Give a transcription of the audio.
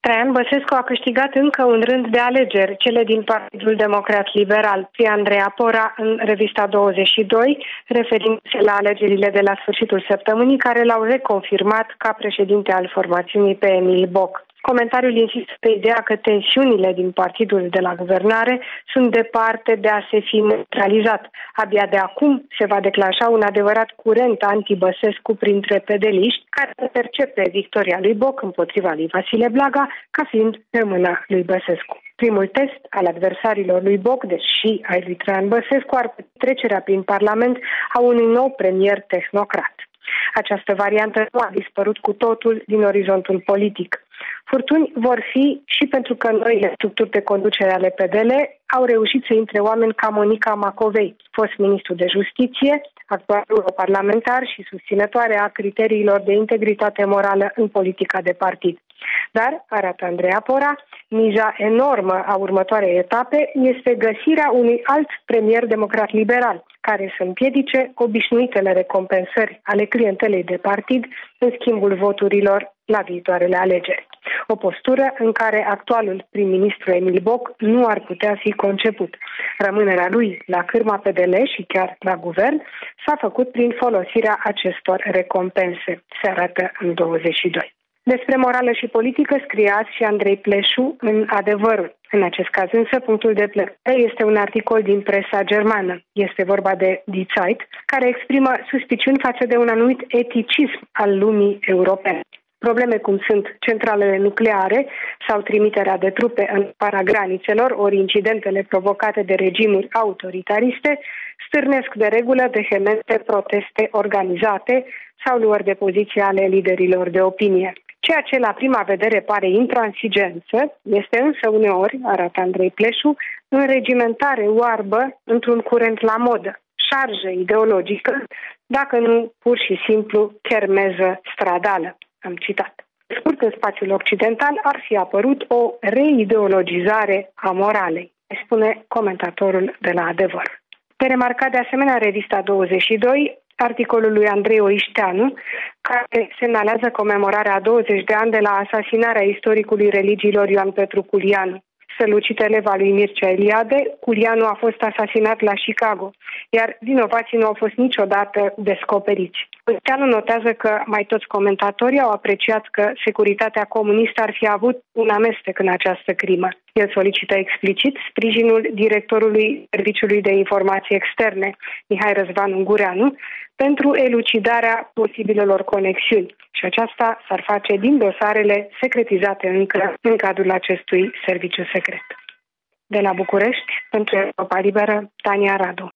Traian Băsescu a câștigat încă un rând de alegeri, cele din Partidul Democrat Liberal, scrie Andrei Apora în Revista 22, referindu-se la alegerile de la sfârșitul săptămânii, care l-au reconfirmat ca președinte al formațiunii pe Emil Boc. Comentariul insistă pe ideea că tensiunile din partidul de la guvernare sunt departe de a se fi neutralizat. Abia de acum se va declanșa un adevărat curent anti-Băsescu printre pedeliști, care percepe victoria lui Boc împotriva lui Vasile Blaga ca fiind pe mâna lui Băsescu. Primul test al adversarilor lui Boc, deși ai lui Traian Băsescu, ar fi trecerea prin Parlament a unui nou premier tehnocrat. Această variantă nu a dispărut cu totul din orizontul politic. Furtuni vor fi și pentru că noile structuri de conducere ale PDL au reușit să intre oameni ca Monica Macovei, fost ministru de justiție, actual europarlamentar și susținătoare a criteriilor de integritate morală în politica de partid. Dar, arată Andrei Apora, miza enormă a următoarei etape este găsirea unui alt premier democrat liberal, care să împiedice obișnuitele recompensări ale clientelei de partid în schimbul voturilor la viitoarele alegeri. O postură în care actualul prim-ministru Emil Boc nu ar putea fi conceput. Rămânerea lui la cârma PDL și chiar la guvern s-a făcut prin folosirea acestor recompense, se arată în 22. Despre morală și politică scrie azi și Andrei Pleșu în Adevărul. În acest caz însă, punctul de plecare este un articol din presa germană. Este vorba de Die Zeit, care exprimă suspiciuni față de un anumit eticism al lumii europene. Probleme cum sunt centralele nucleare sau trimiterea de trupe în afara granițelor, ori incidentele provocate de regimuri autoritariste, stârnesc de regulă vehemente proteste organizate sau luări de poziție ale liderilor de opinie. Ceea ce la prima vedere pare intransigență este însă uneori, arată Andrei Pleșu, înregimentare oarbă într-un curent la modă, șarjă ideologică, dacă nu pur și simplu chermeză stradală. Am citat. Scurt, în spațiul occidental ar fi apărut o reideologizare a moralei, spune comentatorul de la Adevăr. Pe remarcat de asemenea Revista 22, articolul lui Andrei Oișteanu, care semnalează comemorarea a 20 de ani de la asasinarea istoricului religiilor Ioan Petru Culianu. Strălucit elev al lui Mircea Eliade, Culianu a fost asasinat la Chicago, iar vinovații nu au fost niciodată descoperiți. Oișteanu notează că mai toți comentatorii au apreciat că securitatea comunistă ar fi avut un amestec în această crimă. El solicită explicit sprijinul directorului Serviciului de Informații Externe, Mihai Răzvan Ungureanu, pentru elucidarea posibilelor conexiuni. Și aceasta s-ar face din dosarele secretizate încă în cadrul acestui serviciu secret. De la București, pentru Europa Liberă, Tania Radu.